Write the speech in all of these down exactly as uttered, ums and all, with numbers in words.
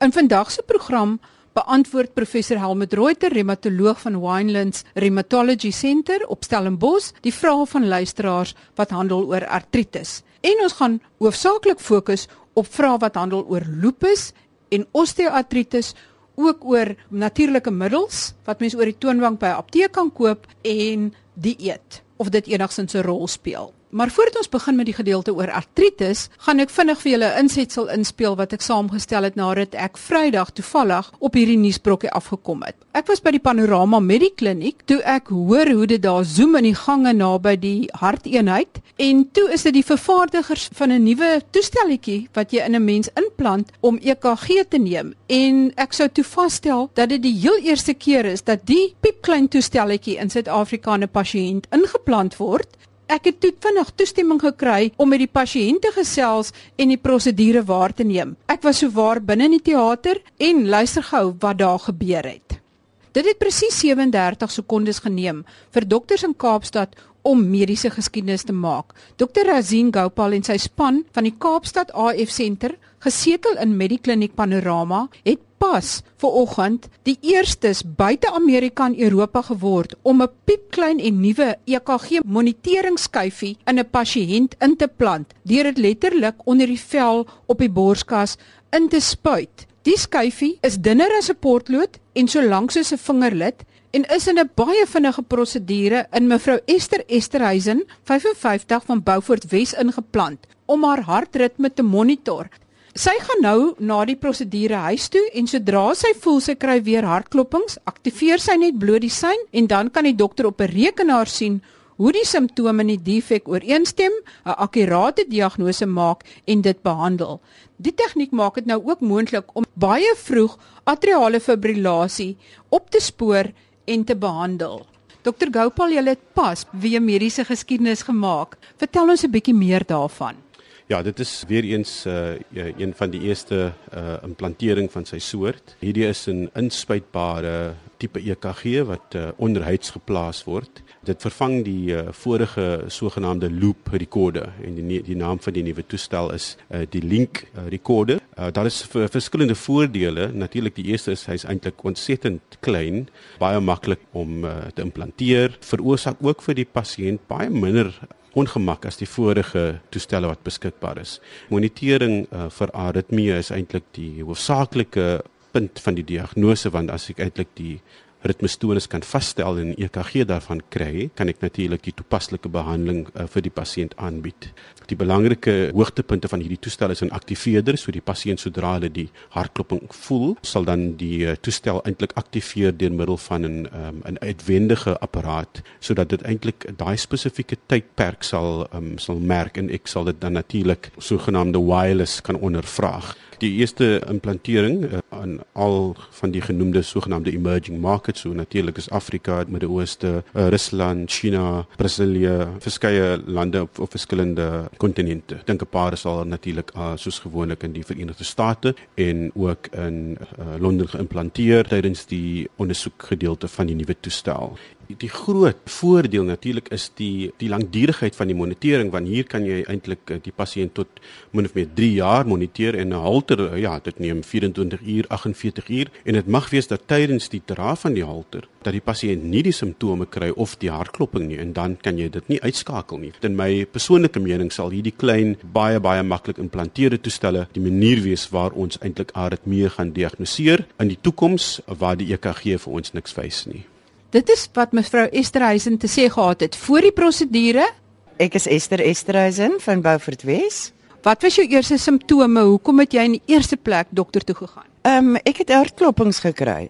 In vandag se program beantwoord professor Helmut Reuter, reumatoloog van Winelands Rheumatology Center op Stellenbosch, die vrae van luisteraars wat handel oor artritis. En ons gaan hoofsaaklik fokus op vrae wat handel oor lupus en osteoartritis, ook oor natuurlike middels wat mens oor die toonbank by 'n apteek kan koop en dieet, of dit enigstens 'n rol speel. Maar voordat ons begin met die gedeelte oor artritis, gaan ek vinnig vir julle 'n insetsel inspel wat ek saamgestel het nadat ek Vrydag toevallig op hierdie nuusbrokkie afgekom het. Ek was by die Panorama Medikliniek toe ek hoor hoe dit daar zoom in die gange naby die harteenheid, en toe is dit die vervaardigers van 'n nuwe toestelletjie wat jy in 'n mens inplant om E K G te neem, en ek sou toe vasstel dat dit die heel eerste keer is dat die piepklein toestelletjie in Suid-Afrika 'n pasiënt ingeplant word. Ek het toe vinnig toestemming gekry om met die pasiënt te gesels en die prosedure waar te neem. Ek was souwaar binne in die teater en luister gou wat daar gebeur het. Dit het presies sewe en dertig sekondes geneem vir dokters in Kaapstad om mediese geskiedenis te maak. Dokter Razin Gopal en sy span van die Kaapstad A F Center, gesetel in Medikliniek Panorama, het pas vanoggend die eerstes buite Amerika en Europa geword om 'n piepklein en nuwe E K G moniteringsskyfie in 'n pasiënt in te plant, deur dit letterlik onder die vel op die borskas in te spuit. Die skyfie is dunner as 'n potlood en so lank soos 'n vingerlid, en is in 'n baie vinnige prosedure in mevrou Esther Esterhuizen, vyfenvyftig, van Beaufort Wes ingeplant, om haar hartritme te monitor. Sy gaan nou na die prosedure huis toe, en sodra sy voel sy kry weer hartkloppings, aktiveer sy net bloot die sein, en dan kan die dokter op 'n rekenaar sien hoe die simptome en die defek ooreenstem, 'n akkurate diagnose maak en dit behandel. Die tegniek maak dit nou ook moontlik om baie vroeg atriale fibrillasie op te spoor en te behandel. dokter Gopal, jy het pas weer mediese geskiedenis gemaak. Vertel ons 'n bietjie meer daarvan. Ja, dit is weer eens uh, een van die eerste uh, implantering van sy soort. Hierdie is 'n inspuitbare tipe E K G wat uh, onderhuids geplaas word. Dit vervang die uh, vorige sogenaamde loop recorder, en die, die naam van die nuwe toestel is uh, die Link uh, recorder. Uh, daar is verskillende voordele. Natuurlik, die eerste is, hy is eintlik ontsettend klein, baie maklik om uh, te implanteer, veroorsaak ook vir die pasiënt baie minder ongemak as die vorige toestelle wat beskikbaar is. Monitering uh, vir aritmie is eintlik die hoofsaaklike punt van die diagnose, want as ek eintlik die ritmestoornis kan vasstel en E K G daarvan kry, kan ek natuurlik die toepaslike behandeling uh, vir die pasiënt aanbied. Die belangrike hoogtepunte van hierdie toestel is 'n aktiveerder, so die pasiënt sodra hulle die hartklopping voel, sal dan die uh, toestel eintlik aktiveer deur middel van 'n um, 'n uitwendige apparaat, sodat dit eintlik daai spesifieke tydperk sal um, sal merk, en ek sal dit dan natuurlik sogenaamde wireless kan ondervraag. Die eerste implantering uh, aan al van die genoemde sogenaamde emerging markets, so natuurlik is Afrika, Midde-Ooste, uh, Rusland, China, Brasilië, verskeie lande op, op verskillende kontinente. Ek dink 'n paar is al natuurlik uh, soos gewoonlik in die Verenigde State en ook in uh, Londen geïmplanteer tydens die ondersoekgedeelte van die nuwe toestel. Die groot voordeel natuurlik is die die langdurigheid van die monitering, want hier kan jy eintlik die pasiënt tot min of meer drie jaar moniteer, en 'n halter, ja, dit neem vyf-en-twintig uur, agt en veertig uur, en dit mag wees dat tydens die dra van die halter dat die pasiënt nie die simptome kry of die hartklopping nie, en dan kan jy dit nie uitskakel nie. In my persoonlike mening sal hierdie klein, baie baie maklik implanteerde toestelle die manier wees waar ons eintlik aritmie gaan diagnoseer in die toekoms, waar die E K G vir ons niks wys nie. Dit is wat mevrou Esterhuizen te sê gehad het voor die prosedure. Ek is Esther Esterhuizen van Beaufort Wes. Wat was jou eerste simptome? Hoekom het jy in die eerste plek dokter toe gegaan? Um, ek het hartkloppings gekry.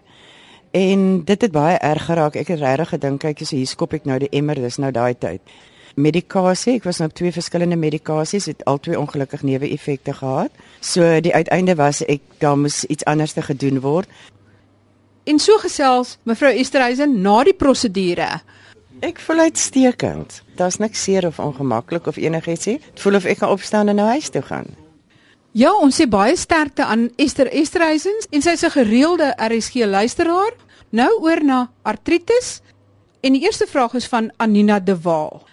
En dit het baie erg geraak. Ek het regtig gedink, kyk, so hier skop ek nou die emmer, dis nou daai tyd. Medikasie, ek was nou op twee verskillende medikasies, het al twee ongelukkig neeweffekte gehad. So die uiteinde was ek, daar moes iets anders te gedoen word. En so gesels mevrou Esterhuizen na die prosedure. Ek voel uitstekend. Daar's niks seer of ongemaklik of enigiets nie. Dit voel of ek kan opstaan en na huis toe gaan. Ja, ons sê baie sterkte aan Esther Esterhuizen, en sy is 'n gereelde R S G luisteraar. Nou oor na artritis. En die eerste vraag is van Anina de Waal.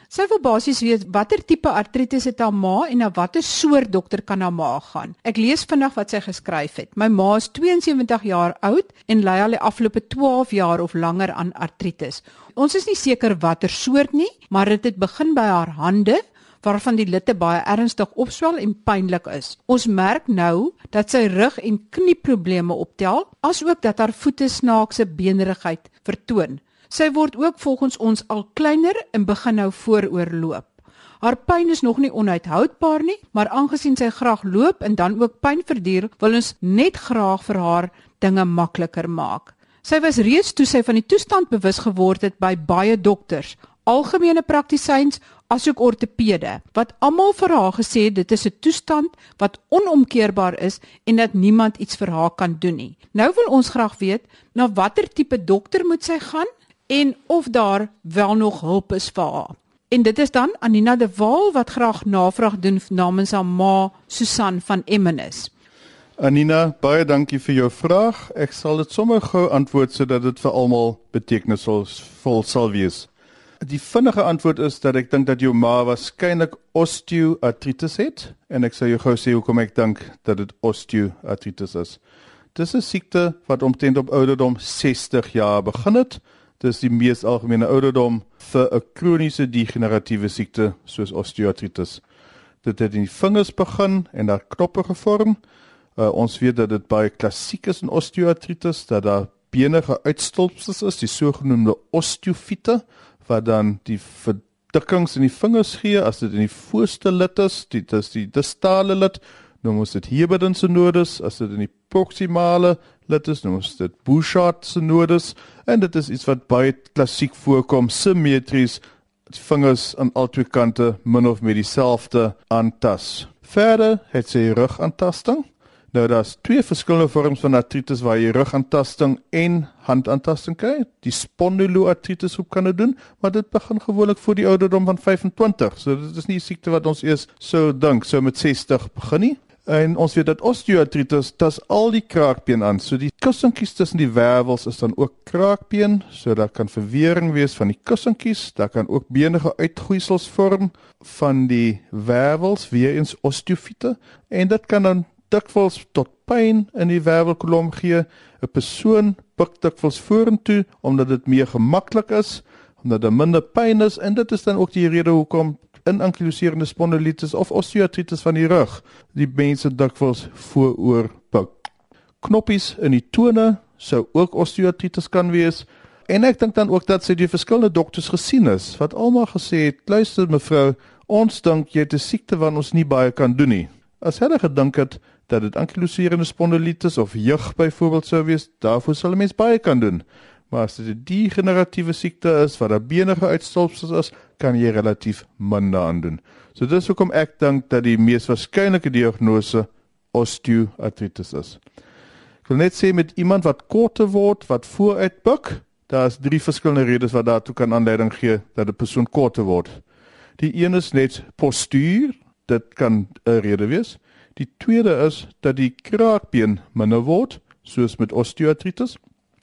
Sy wil basies weet watter tipe artritis het haar ma en na watter soort dokter kan haar ma gaan. Ek lees vinnig wat sy geskryf het. My ma is tweeënsewentig jaar oud en ly al die afgelope twaalf jaar of langer aan artritis. Ons is nie seker watter soort nie, maar dit het begin by haar hande, waarvan die litte baie ernstig opswel en pynlik is. Ons merk nou dat sy rug- en knieprobleme optel, asook dat haar voete snaakse beenderigheid vertoon. Sy word ook volgens ons al kleiner en begin nou vooroorloop. Haar pyn is nog nie onuithoudbaar nie, maar aangesien sy graag loop en dan ook pyn verduur, wil ons net graag vir haar dinge makliker maak. Sy was reeds toe sy van die toestand bewus geword het by baie dokters, algemene praktisyns, asook ortopede, wat almal vir haar gesê het dit is 'n toestand wat onomkeerbaar is en dat niemand iets vir haar kan doen nie. Nou wil ons graag weet, na watter tipe dokter moet sy gaan en of daar wel nog hulp is vir haar. En dit is dan Anina de Waal wat graag navraag doen namens haar ma Susan van Emmenis. Anina, baie dankie vir jou vraag. Ek sal dit sommer gou antwoord sodat dit vir almal betekenisvol sal wees. Die vinnige antwoord is dat ek dink dat jou ma waarskynlik osteoartritis het en ek sal jou gou sê hoekom ek dink dat dit osteoartritis is. Dis 'n siekte wat omtrent op ouderdom sestig jaar begin het. Dis die mees algemene ouderdom vir 'n kroniese degeneratiewe siekte soos osteoartritis. Dit het in die vingers begin en daar knoppe gevorm. Uh, ons weet dat dit baie klassiek is in osteoartritis, dat daar benige uitstulpsels is, die sogenaamde osteofiete, wat dan die verdikkings in die vingers gee, as dit in die voorste lid is, dit is die distale lid, noem ons dit Heberden synodus, as dit in die proximale lid is, noem ons dit Bouchard synodus, en dit is iets wat baie klassiek voorkom, symmetries, vingers aan al twee kante, min of meer dieselfde aantas. Verder het sy rugaantasting. Nou, daar is twee verskillende vorms van artritis waar jy rugaantasting en handaantasting kry. Die spondyloartritis groep kan dit doen, maar dit begin gewoonlik voor die ouderdom van vyfentwintig. So dit is nie 'n siekte wat ons eers sou dink, so met sestig begin nie. En ons weet dat osteoartritis, tas al die kraakbeen aan. So die kussinkies tussen die wervels is dan ook kraakbeen, so daar kan verwering wees van die kussinkies, daar kan ook benige uitgroeisels vorm van die wervels, weer eens osteofiete, en dit kan dan dikwels tot pyn in die wervelkolom gee. 'n Persoon buig dikwels vorentoe omdat dit meer gemaklik is, omdat daar minder pyn is, en dit is dan ook die rede hoekom in ankyloserende spondylitis of osteoartritis van die rug die mense dikwels vooroor buig. Knoppies in die tone sou ook osteoartritis kan wees, en ek dink dan ook dat sy die verskillende dokters gesien is, wat almal gesê het, luister mevrou, ons dink jy het 'n siekte wat ons nie baie kan doen nie. As hulle gedink het dat dit ankyloserende spondylitis of jeug byvoorbeeld sou wees, daarvoor sal 'n mens baie kan doen. Maar as dit 'n degeneratiewe siekte is, wat daar benige uitstulpsels is, kan jy relatief minder aan doen. So dis hoekom ek dink dat die mees waarskynlike diagnose osteoartritis is. Ek wil net sê met iemand wat korter word, wat vooruit buig, daar is drie verskillende redes wat daartoe kan aanleiding gee dat 'n persoon korter word. Die een is net postuur, dit kan 'n rede wees. Die tweede is dat die kraakbeen minder word, soos met osteoartritis.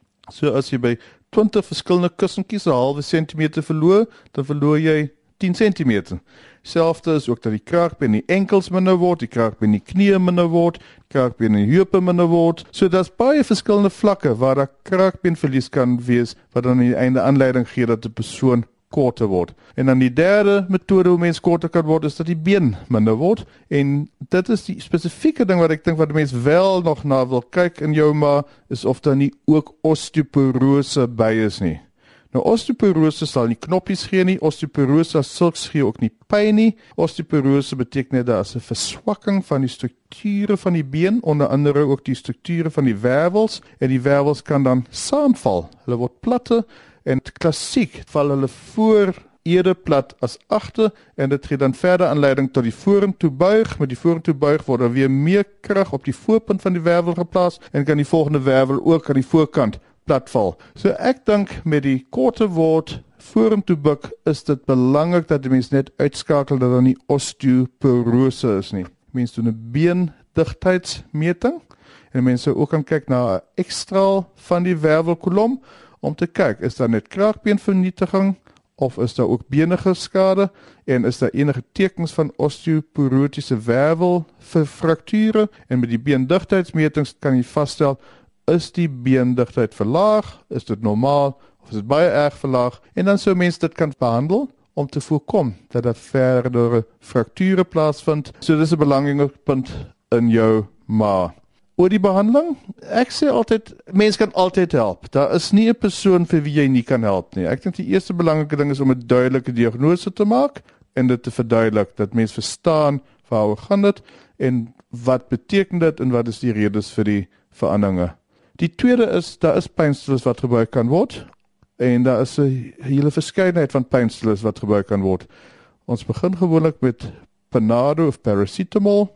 So as jy by twintig verskillende kussinkies 'n halwe sentimeter verloor, dan verloor jy tien sentimeter. Selfde is ook dat die kraakbeen in die enkels minder word, die kraakbeen in die knieë minder word, die kraakbeen in die heupe minder word. So daar's baie verskillende vlakke waar daar kraakbeenverlies kan wees, wat dan aan die einde aanleiding gee dat 'n persoon korter word. En dan die derde metode hoe mens korter kan word, is dat die been minder word. En dit is die spesifieke ding wat ek dink wat die mens wel nog na wil kyk in jou ma, is of daar nie ook osteoporose by is nie. Nou, osteoporose sal nie knoppies gee nie, osteoporose as sulks gee ook nie pyn nie. Osteoporose beteken net daar is 'n verswakking van die strukture van die been, onder andere ook die strukture van die wervels, en die wervels kan dan saamval. Hulle word platte, en klassiek val hulle voor eerder plat as agter, en dit gee dan verder aanleiding tot die vorentoe buig. Met die vorentoe buig word er weer meer krag op die voorpunt van die wervel geplaas, en kan die volgende wervel ook aan die voorkant platval. So ek dink met die korter word, vorentoe buig, is dit belangrik dat die mens net uitskakel dat daar nie osteoporose is nie. Mens doen 'n beendigtheidsmeting, en mense ook kan kyk na 'n ekstraal van die wervelkolom, om te kyk, is daar net kraakbeenvernietiging, of is daar ook benige skade en is daar enige tekens van osteoporotiese wervelfrakture en met die beendigtheidsmetings kan jy vasstel, is die beendigtheid verlaag, is dit normaal of is dit baie erg verlaag en dan sou mens dit kan behandel om te voorkom dat daar verdere frakture plaasvind. So dis 'n belangrike punt in jou maag. Oor die behandeling, ek sê altyd, mens kan altyd help. Daar is nie 'n persoon vir wie jy nie kan help nie. Ek dink die eerste belangrike ding is om 'n duidelike diagnose te maak en dit te verduidelik, dat mens verstaan waaroor gaan dit en wat beteken dit en wat is die redes vir die veranderinge. Die tweede is, daar is pynstillers wat gebruik kan word en daar is 'n hele verskeidenheid van pynstillers wat gebruik kan word. Ons begin gewoonlik met Panado of paracetamol.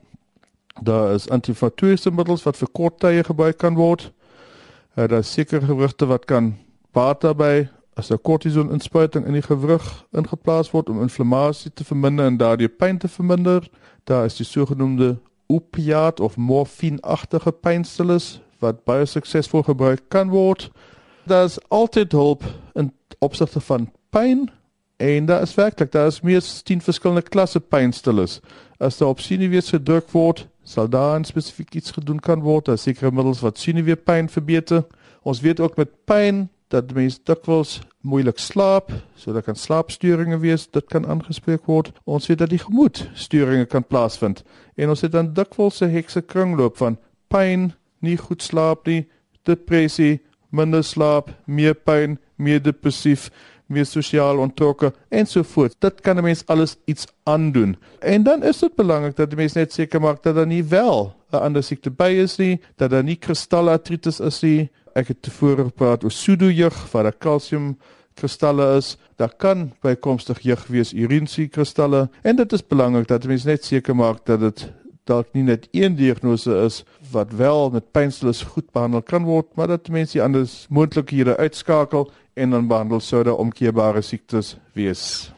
Daar is anti-inflammatoriese middels wat vir kort tye gebruik kan word. Uh, daar is sekere gewrigte wat kan baat daarbey as 'n kortison-inspuiting in die gewrig ingeplaas word om inflammasie te verminder en daardie pyn te verminder. Daar is die sogenaamde opiaat of morfienagtige pynstillers wat baie suksesvol gebruik kan word. Daar is altyd hulp in opsigte van pyn en daar is werklik, daar is meer as tien verskillende klasse pynstillers. As daar op senuwees gedruk word, sal daar in spesifiek iets gedoen kan word, daar is sekere middels wat senuweepyn verbeter. Ons weet ook met pyn, dat mense dikwels moeilik slaap, so daar kan slaapstoringe wees, dit kan aangespreek word. Ons weet dat die gemoedstoringe kan plaasvind, en ons het dan dikwels 'n hekse kringloop van pyn, nie goed slaap nie, depressie, minder slaap, meer pyn, meer depressief, meer sosiaal ontrokke, ensovoorts. Dit kan 'n mens alles iets aandoen. En dan is dit belangrik dat die mens net seker maak dat daar nie wel 'n ander siekte by is nie, dat daar nie kristallartritis is nie. Ek het tevore gepraat oor pseudojeug, waar daar kalsiumkristalle is. Daar kan bykomstig jeug wees, urinenkristalle, en dit is belangrik dat die mens net seker maak dat dit dalk nie net een diagnose is wat wel met pynstillers goed behandel kan word, maar dat die mens die ander moontlikhede uitskakel en dan behandel sou daar omkeerbare siektes wees.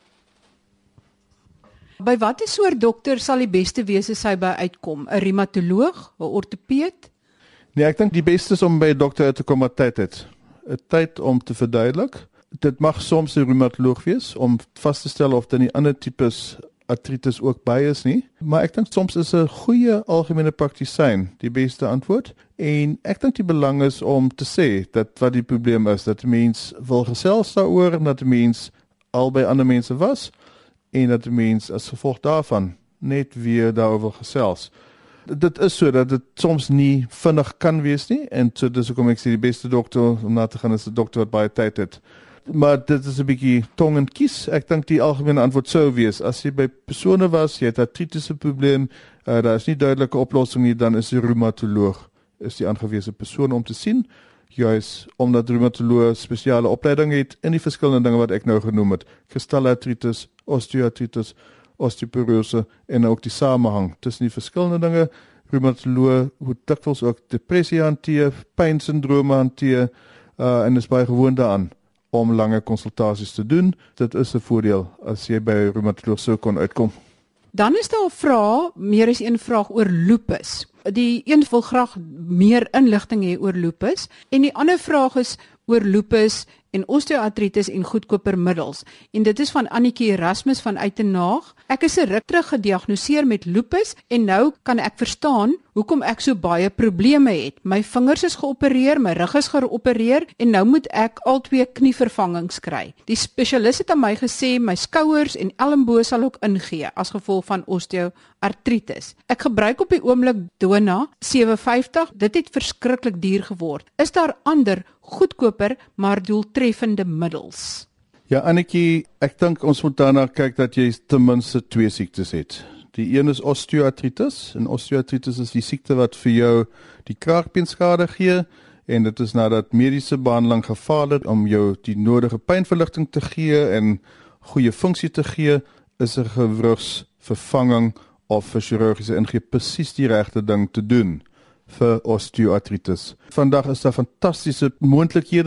By watter soort dokter sal die beste wees as hy by uitkom? 'n Reumatoloog, 'n ortopeed? Nee, ek dink die beste is om by 'n dokter uit te kom wat tyd het. 'n Tyd om te verduidelik. Dit mag soms 'n reumatoloog wees om vas te stel of dan die ander tipes artritis ook by is nie, maar ek dink soms is 'n goeie algemene praktisyn die beste antwoord, en ek dink die belang is om te sê dat wat die probleem is, dat die mens wil gesels daaroor, en dat die mens al by ander mense was, en dat die mens as gevolg daarvan net weer daaroor gesels. Dit is so dat dit soms nie vinnig kan wees nie, en so dis hoekom ek sê die beste dokter om na te gaan is 'n dokter wat baie tyd het. Maar dit is 'n bietjie tong en kies. Ek dink die algemene antwoord sou wees, as jy by persone was, jy het 'n artritiese probleem, uh, daar is nie duidelike oplossing nie, dan is die reumatoloog is die aangewese persoon om te sien, juis omdat reumatoloog spesiale opleiding het in die verskillende dinge wat ek nou genoem het, kristallartritis, osteoartritis, osteoporose en ook die samehang tussen die verskillende dinge. Reumatoloog moet dikwels ook depressie hanteer, pynsindrome hanteer, uh, en is baie gewoond daaraan om lange konsultasies te doen. Dit is 'n voordeel as jy by 'n reumatoloog sou kon uitkom. Dan is daar 'n vraag, meer as een vraag oor lupus. Die een wil graag meer inligting hê oor lupus, en die ander vraag is oor lupus en osteoartritis en goedkoper middels. En dit is van Annetjie Erasmus van Uitenaag. Ek is 'n ruk terug gediagnoseer met lupus en nou kan ek verstaan hoekom ek so baie probleme het. My vingers is geopereer, my rug is geopereer en nou moet ek al twee knievervangings kry. Die spesialis het aan my gesê my skouers en elmboë sal ook ingee as gevolg van osteoartritis. Ek gebruik op die oomblik Dona sewe vyftig. Dit het verskriklik duur geword. Is daar ander goedkoper maar doeltreffende middels? Ja, Annetjie, ek dink ons moet daarna kyk dat jy ten minste twee siektes het. Die een is osteoartritis, en osteoartritis is die siekte wat vir jou die kraakbeenskade gee, en dit is nadat mediese behandeling gefaal het om jou die nodige pynverligting te gee en goeie funksie te gee, is 'n gewrigsvervanging of vir chirurgiese ingreep presies die regte ding te doen vir osteoartritis. Vandag is daar fantastiese moontlikhede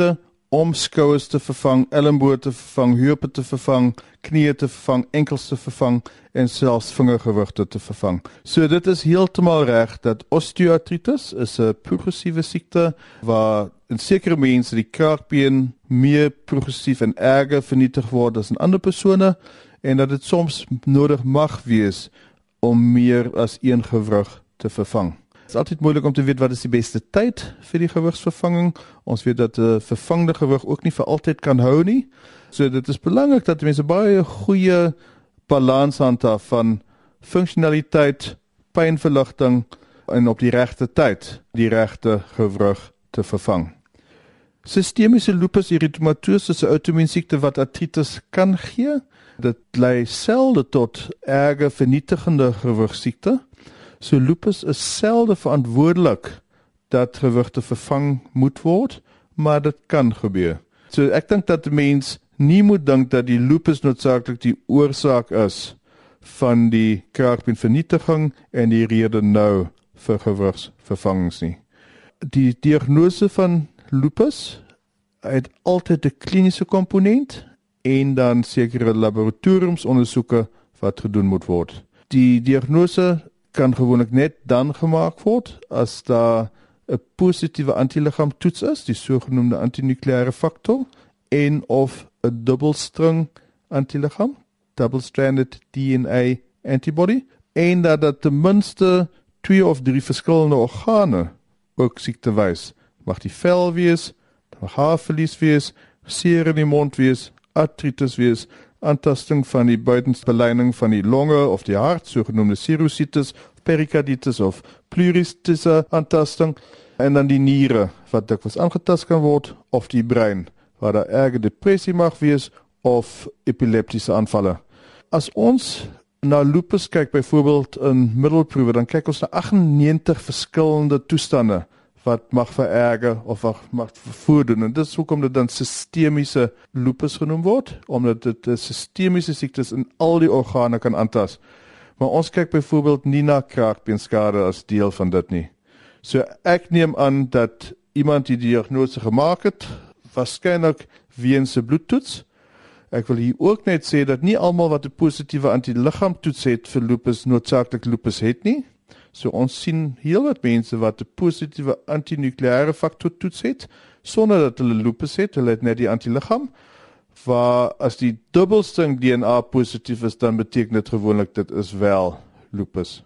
om skouers te vervang, elmboë te vervang, heupe te vervang, knieë te vervang, enkels te vervang en selfs vingergewrigte te vervang. So dit is heeltemal reg dat osteoartritis is 'n progressiewe siekte waar in sekere mense die kraakbeen meer progressief en erger vernietig word as in ander persone en dat dit soms nodig mag wees om meer as een gewrig te vervang. Het is altyd moeilik om te weet wat is die beste tyd vir die gewigsvervanging. Ons weet dat 'n uh, vervangde gewig ook nie vir altyd kan hou nie. So dit is belangrik dat mense baie goeie balans handhaaf van funksionaliteit, pynverligting en op die regte tyd die regte gewrig te vervang. Sistemiese lupus erythematosus is 'n outoimmuunsiekte wat artritis kan gee. Dit lei selde tot erge vernietigende gewigsiekte. So lupus is selde verantwoordelik dat gewigte vervang moet word, maar dit kan gebeur. So ek dink dat die mens nie moet dink dat die lupus noodsaaklik die oorsaak is van die kraakbeenvernietiging en die rede nou vir gewigsvervangings nie. Die diagnose van lupus het altyd 'n kliniese komponent en dan sekere laboratoriumsondersoeke wat gedoen moet word. Die diagnose kan gewoonlik net dan gemaak word as daar 'n positiewe antilichaamtoets is, die sogenaamde antinukleêre faktor, en of 'n dubbelstring antilichaam, double-stranded D N A antibody, en dat dat ten minste twee of drie verskillende organe ook siekte wys. Mag die vel wees, mag haarverlies wees, seer in die mond wees, artritis wees, aantasting van die buitensbeleining van die longe of die hart, sogenaamde sinusitis, perikarditis of pluristisse aantasting, en dan die niere, wat dikwels aangetast kan word, of die brein, waar daar erge depressie mag wees, of epileptiese aanvalle. As ons na lupus kyk, byvoorbeeld in middelproewe, dan kyk ons na agt en negentig verskillende toestande, wat mag vererger of wat mag voordoen. En dit is hoekom dit dan sistemiese lupus genoem word, omdat dit 'n sistemiese siektes in al die organe kan aantas. Maar ons kyk byvoorbeeld nie na kraakbeenskade as deel van dit nie. So ek neem aan dat iemand die diagnose gemaak het, waarskynlik weens 'n bloedtoets. Ek wil hier ook net sê dat nie almal wat 'n positiewe antilichaamtoets het vir lupus noodsaaklik lupus het nie. So ons sien heel wat mense wat 'n positiewe antinukleêre faktor toets het, sonder dat hulle lupus het, hulle het net die antilichaam, waar as die dubbelstring D N A positief is, dan beteken dit gewoonlik dit is wel lupus.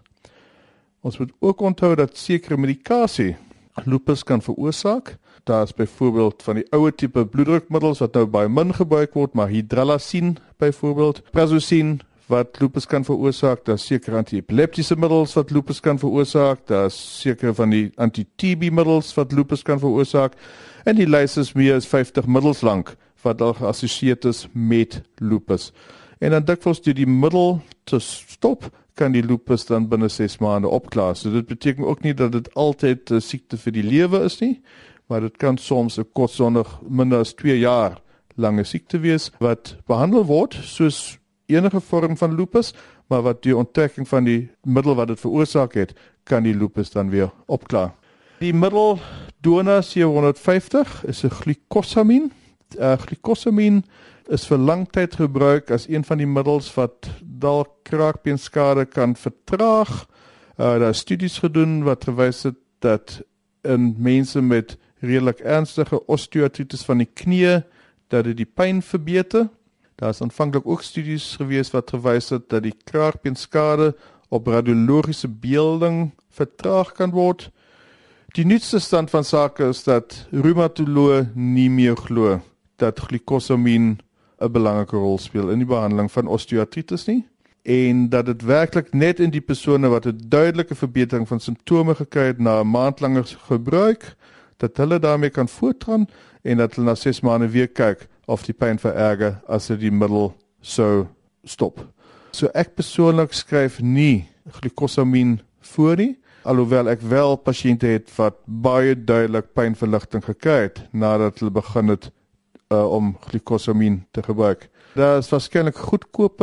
Ons moet ook onthou dat sekere medikasie lupus kan veroorsaak. Daar is byvoorbeeld van die oude tipe bloeddrukmiddels wat nou baie min gebruik word, maar hydralazine byvoorbeeld, prazosin wat lupus kan veroorsaak, daar is sekere anti-epileptiese middels wat lupus kan veroorsaak, daar is sekere van die anti-T B middels wat lupus kan veroorsaak, en die lys is meer as vyftig middels lank wat al geassosieerd is met lupus. En dan dikwels deur die middel te stop, kan die lupus dan binne ses maande opklaar. So dit beteken ook nie dat dit altyd 'n siekte vir die lewe is nie, maar dit kan soms 'n kortstondig minder as twee jaar lange siekte wees wat behandel word soos enige vorm van lupus, maar wat die ontdekking van die middel wat dit veroorsaak het, kan die lupus dan weer opklaar. Die middel Dona sewe honderd vyftig is 'n glucosamine. Uh, glucosamine is vir lang tyd gebruik as een van die middels wat dalk kraakbeenskade kan vertraag. Uh, daar is studies gedoen wat gewys het dat in mense met redelik ernstige osteoartritis van die knieë, dat dit die pyn verbeter. Daar is aanvanklik ook studies gewees wat gewys het dat die kraakbeenskade op radiologiese beelding vertraag kan word. Die nuutste stand van sake is dat reumatoloë nie meer glo dat glucosamine 'n belangrike rol speel in die behandeling van osteoartritis nie, en dat dit werklik net in die persone wat 'n duidelike verbetering van simptome gekry het na 'n maand langer gebruik, dat hulle daarmee kan voortgaan en dat hulle na ses maande weer kyk of die pyn vererger as hulle die middel sou stop. So ek persoonlik skryf nie glucosamine voor nie, alhoewel ek wel pasiënte het wat baie duidelik pynverligting gekry het nadat hulle begin het uh, om glucosamine te gebruik. Daar is waarskynlik goedkope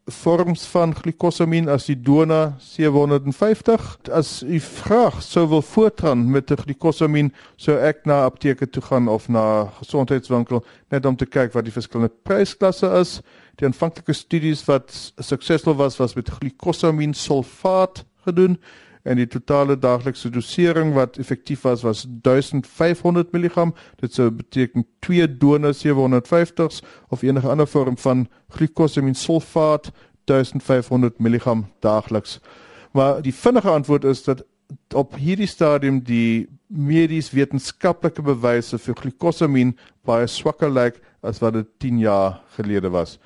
vorms van glucosamine as die donor sewe honderd vyftig. As u graag sou wil voortgaan met die glucosamine, sou ek na apteke toe gaan of na gesondheidswinkel, net om te kyk wat die verskillende prysklasse is. Die aanvanklike studies wat suksesvol was, was met glucosamine sulfaat gedoen, en die totale daaglikse dosering wat effektief was, was duisend vyfhonderd milligram. Dit sou beteken twee donor sewe honderd vyftigs of enige ander vorm van glucosamine sulfaat, duisend vyfhonderd milligram daagliks. Maar die vinnige antwoord is dat op hierdie stadium die medies wetenskaplike bewyse vir glucosamine baie swakker lyk as wat dit tien jaar gelede was.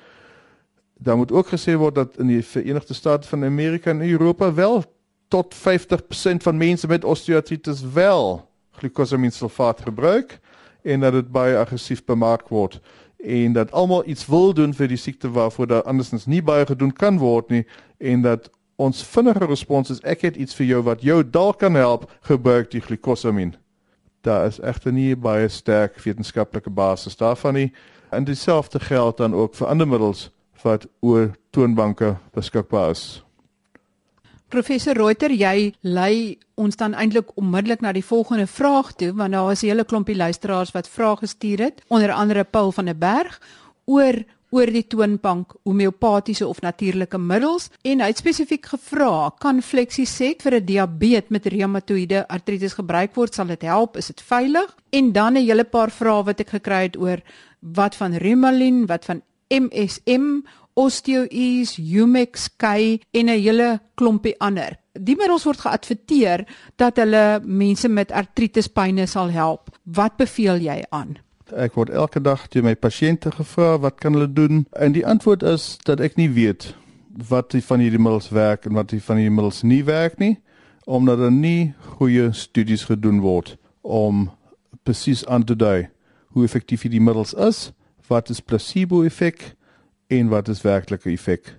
Daar moet ook gesê word dat in die Verenigde State van Amerika en Europa wel tot vyftig persent van mense met osteoartritis wel glucosamine sulfaat gebruik en dat dit baie aggressief bemark word en dat almal iets wil doen vir die siekte waarvoor daar andersins nie baie gedoen kan word nie en dat ons vinnige respons is ek het iets vir jou wat jou dalk kan help, gebruik die glucosamine. Daar is egter nie baie sterk wetenskaplike basis daarvan nie en dieselfde geld dan ook vir ander middels wat oor toonbanke beskikbaar is. Professor Reuter, jy lei ons dan eintlik onmiddellik na die volgende vraag toe, want daar was 'n hele klompie luisteraars wat vrae gestuur het, onder andere Paul van der Berg, oor oor die toonbank homeopatiese of natuurlike middels, en hy het spesifiek gevra, kan Flexisec vir 'n diabetes met reumatoïde artritis gebruik word, sal dit help, is dit veilig? En dan 'n hele paar vrae wat ek gekry het oor wat van Remalin, wat van M S M, Osteoease, Humex, K en 'n hele klompie ander. Die middels word geadverteer dat hulle mense met artritispyne sal help. Wat beveel jy aan? Ek word elke dag deur my pasiënte gevra wat kan hulle doen en die antwoord is dat ek nie weet wat die van hierdie middels werk en wat die van hierdie middels nie werk nie, omdat daar nie goeie studies gedoen word om presies aan te dui hoe effektief hierdie middels is, wat is placebo-effek en wat is werklike effek.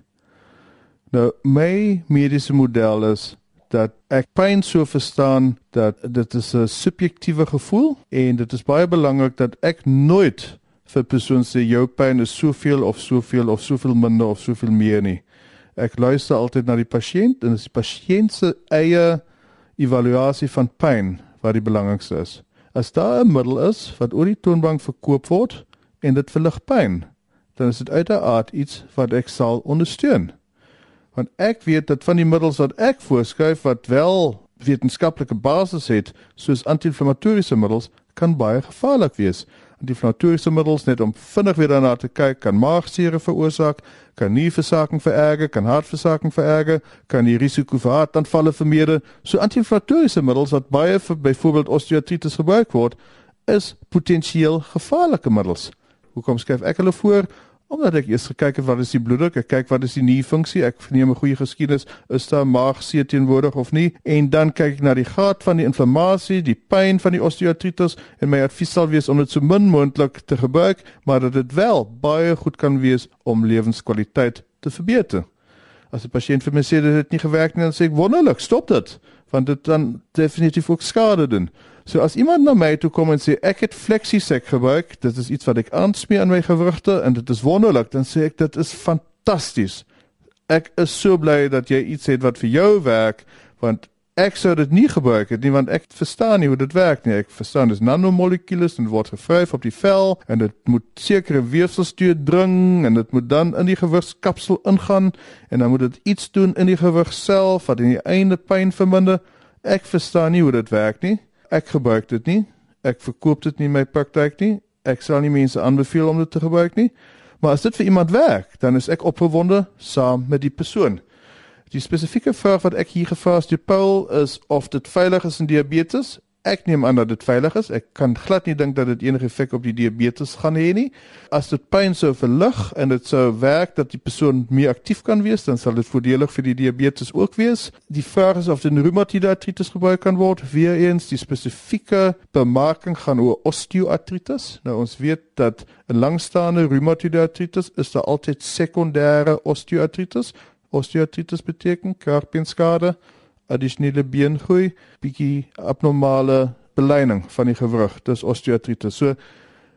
Nou, my mediese model is dat ek pyn so verstaan dat dit is 'n subjektiewe gevoel en dit is baie belangrik dat ek nooit vir persoon sê jou pyn is soveel of soveel of soveel minder of soveel meer nie. Ek luister altyd na die pasiënt en dit is die pasiënt se eie evaluasie van pyn wat die belangrikste is. As daar 'n middel is wat oor die toonbank verkoop word en dit verlig pyn, dan is dit uiteraard iets wat ek sal ondersteun. Want ek weet dat van die middels wat ek voorskryf, wat wel wetenskaplike basis het, soos anti-inflammatoriese middels, kan baie gevaarlik wees. Anti-inflammatoriese middels, net om vinnig weer daarna te kyk, kan maagseer veroorsaak, kan nierversaking vererger, kan hartversaking vererger, kan die risiko vir hartaanvalle vermeerder. So anti-inflammatoriese middels wat baie vir byvoorbeeld osteoartritis gebruik word, is potensieel gevaarlike middels. Hoekom skryf ek hulle voor? Omdat ek eers gekyk het wat is die bloeddruk, ek kyk wat is die nierfunksie, ek neem 'n goeie geskiedenis, is daar maagseer teenwoordig of nie, en dan kyk ek na die graad van die inflammasie, die pyn van die osteoartritis, en my advies sal wees om dit so min moontlik te gebruik, maar dat dit wel baie goed kan wees om lewenskwaliteit te verbeter. As 'n pasiënt vir my sê dat dit nie gewerk nie, dan sê ek wonderlik, stop dit, want dit dan definitief ook skade doen. So as iemand na my toe kom en sê, ek het Flexisec gebruik, dit is iets wat ek aansmeer aan my gewrigte, en dit is wonderlik, dan sê ek, dit is fantasties. Ek is so bly dat jy iets het wat vir jou werk, want ek sou dit nie gebruik het nie, want ek verstaan nie hoe dit werk nie. Ek verstaan, dit is nanomolekules, en dit word gevryf op die vel, en dit moet sekere weefsels deurdring, en dit moet dan in die gewrigskapsel ingaan, en dan moet dit iets doen in die gewrig self, wat in die einde pyn verminder. Ek verstaan nie hoe dit werk nie. Ek gebruik dit nie, ek verkoop dit nie in my praktyk nie, ek sal nie mense aanbeveel om dit te gebruik nie, maar as dit vir iemand werk, dan is ek opgewonde saam met die persoon. Die spesifieke vraag wat ek hier gevra is deur Paul is of dit veilig is in diabetes. Ek neem aan dat dit veilig is, ek kan glad nie dink dat dit enige effek op die diabetes gaan hê nie. As dit pyn sou verlig en dit sou werk dat die persoon meer aktief kan wees, dan sal dit voordelig vir die diabetes ook wees. Die vraag is of dit in reumatoïde artritis gebruik kan word. Weereens, die spesifieke bemarking gaan oor osteoartritis. Nou ons weet dat in langstaande reumatoïde artritis is daar altyd sekondêre osteoartritis. Osteoartritis beteken kraakbeenskade, addisionele beengroei, bietjie abnormale beleining van die gewrig, dis osteoartritis. So,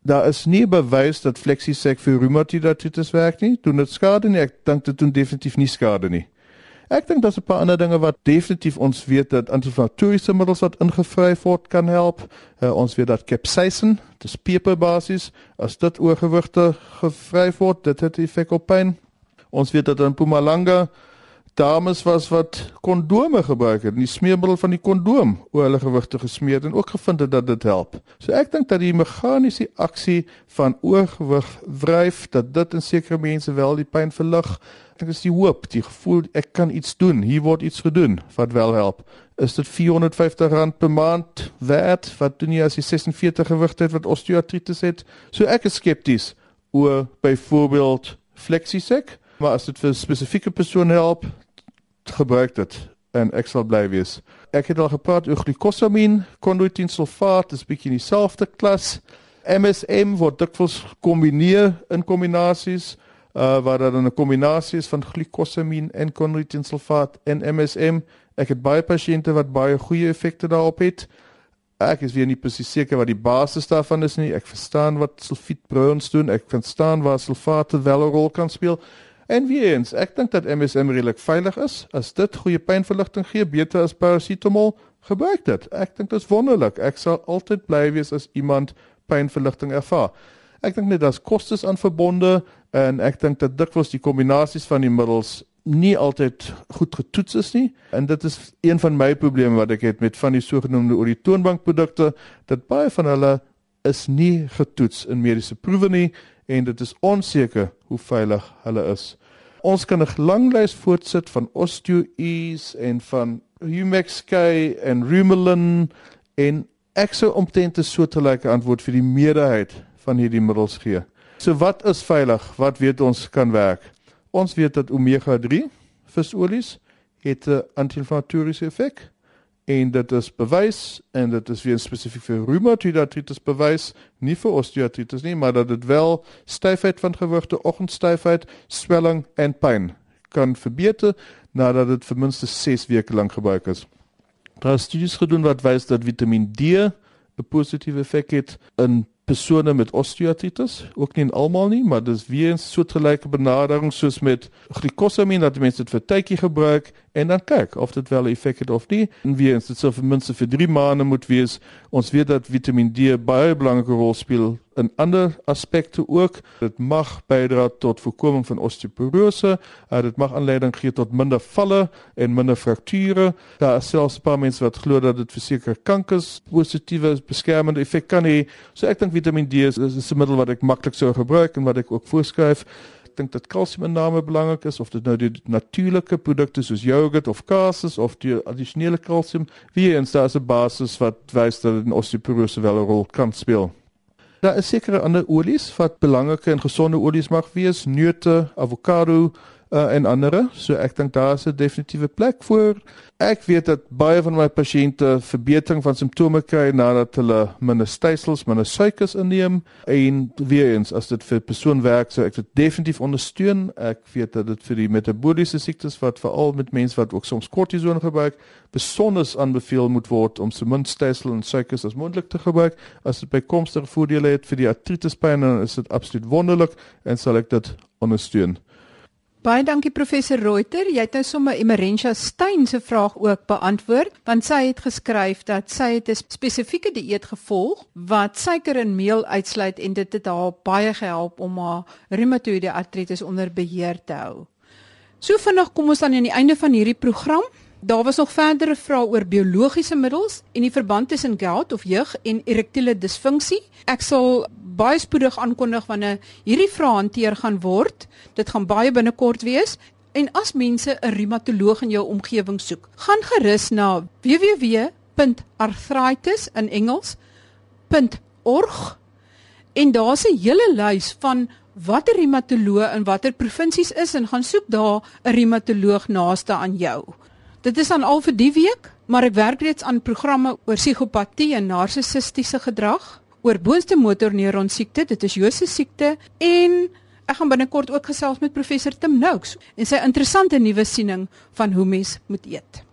Daar is nie bewys dat Flexisec vir reumatoïde artritis werk nie. Doen dit skade nie? Ek dink dit doen definitief nie skade nie. Ek dink daar's 'n paar ander dinge wat definitief ons weet dat anti-inflammatoriese middels wat ingevry word kan help. Uh, ons weet dat capsaicin, dis peperbasis, as dit oorgewigte gevry word, dit het effek op pyn. Ons weet dat in Mpumalanga dames was wat kondome gebruik het, en die smeermiddel van die kondoom oor hulle gewigte gesmeer en ook gevind het dat dit help. So ek dink dat die meganiese aksie van oorgewig wryf, dat dit in sekere mense wel die pyn verlig. Ek dink is die hoop, die gevoel, ek kan iets doen, hier word iets gedoen, wat wel help. Is dit vierhonderdvyftig rand per maand werd, wat doen jy as jy sesenveertig gewigte het, wat osteoartritis het? So ek is skepties oor byvoorbeeld Flexisec, maar as dit vir 'n spesifieke persoon help, gebruik dit en ek sal bly wees. Ek het al gepraat oor glucosamine, chondroitinsulfaat, is bietjie in dieselfde klas. M S M word dikwels gekombineer in kombinasies, uh, waar daar dan 'n kombinasie is van glucosamine en chondroitinsulfaat en M S M. Ek het baie pasiënte wat baie goeie effekte daarop het. Ek is weer nie presies seker wat die basis daarvan is nie. Ek verstaan wat sulfietbrons doen, ek verstaan waar sulfate wel 'n rol kan speel. En weer eens, ek dink dat M S M redelik veilig is. As dit goeie pynverligting gee, beter as paracetamol, gebruik dit. Ek dink dit is wonderlik. Ek sal altyd bly wees as iemand pynverligting ervaar. Ek dink net daar's kostes aan verbonde en ek dink dat dikwels die kombinasies van die middels nie altyd goed getoets is nie. En dit is een van my probleme wat ek het met van die sogenaamde oor die toonbankprodukte, dat baie van hulle is nie getoets in mediese proewe nie en dit is onseker hoe veilig hulle is. Ons kan 'n lang lys voortsit van Osteo-Ease en van Humexkay en Rumelin en ek sou omtrent 'n soortgelyke antwoord vir die meerderheid van hierdie middels gee. So wat is veilig? Wat weet ons kan werk? Ons weet dat omega drie visolies het 'n anti-inflammatoriese effek en dit is bewys en dit is weer spesifiek vir reumatoïde artritis bewys, nie vir osteoartritis nie, maar dat dit wel styfheid van gewigte, oggendstyfheid, swelling en pyn kan verbeter nadat dit vir minstens ses weke lank gebruik is. Daar is studies gedoen wat wys dat Vitamiin D 'n positiewe effek het in persone met osteoartritis, ook nie in almal nie, maar dis weer 'n soortgelyke benadering soos met glucosamine, dat mense dit vir tydjie gebruik en dan kyk of dit wel 'n effek het of nie. En weer eens, dit sal vir minstens vir drie maande moet wees. Ons weet dat Vitamiin D baie belangrike rol speel in ander aspekte ook. Dit mag bydra tot voorkoming van osteoporose, uh, dit mag aanleiding gee tot minder valle en minder frakture. Daar is selfs 'n paar mense wat glo dat dit vir sekere kankers positiewe beskermende effek kan hê. So ek dink Vitamiin D is, is 'n middel wat ek maklik sou gebruik en wat ek ook voorskryf. Ek dink dat kalsiuminname belangrik is, of dit nou die natuurlike produkte soos yoghurt of kaas is, of die addisionele kalsium. Weer eens, daar is 'n basis wat wys dat dit in osteoporose wel 'n rol kan speel. Daar is sekere ander olies wat belangrike en gesonde olies mag wees, neute, avokado uh, en andere. So ek dink daar is 'n definitiewe plek voor. Ek weet dat baie van my pasiënte verbetering van simptome kry nadat hulle minder stysels, minder suikers inneem. En weer eens, as dit vir 'n persoon werk, sou ek dit definitief ondersteun. Ek weet dat dit vir die metaboliese siektes, wat veral met mense wat ook soms kortison gebruik, besonders aanbeveel moet word om so min stysel en suikers as moontlik te gebruik. As dit bykomstige voordele het vir die artritispyn, dan is dit absoluut wonderlik en sal ek dit ondersteun. Baie dankie professor Reuter. Jy het nou sommer Emerentia Stein se vraag ook beantwoord, want sy het geskryf dat sy het 'n spesifieke dieet gevolg wat suiker en meel uitsluit en dit het haar baie gehelp om haar reumatoïde artritis onder beheer te hou. So vinnig kom ons dan aan die einde van hierdie program. Daar was nog verdere vrae oor biologiese middels en die verband tussen gout of jeug en erektiele disfunksie. Ek sal baie spoedig aankondig wanneer hierdie vrae hanteer gaan word. Dit gaan baie binnekort wees. En as mense 'n reumatoloog in jou omgewing soek, gaan gerus na w w w punt arthritis in Engels punt org en daar's 'n hele lys van watter reumatoloog in watter provinsies is en gaan soek daar 'n reumatoloog naaste aan jou. Dit is dan al vir die week, maar ek werk reeds aan programme oor psigopatie en narcissistiese gedrag, oor boonste motorneuron siekte, dit is Joos se siekte, en ek gaan binnekort ook gesels met professor Tim Noakes en sy interessante nuwe siening van hoe mens moet eet.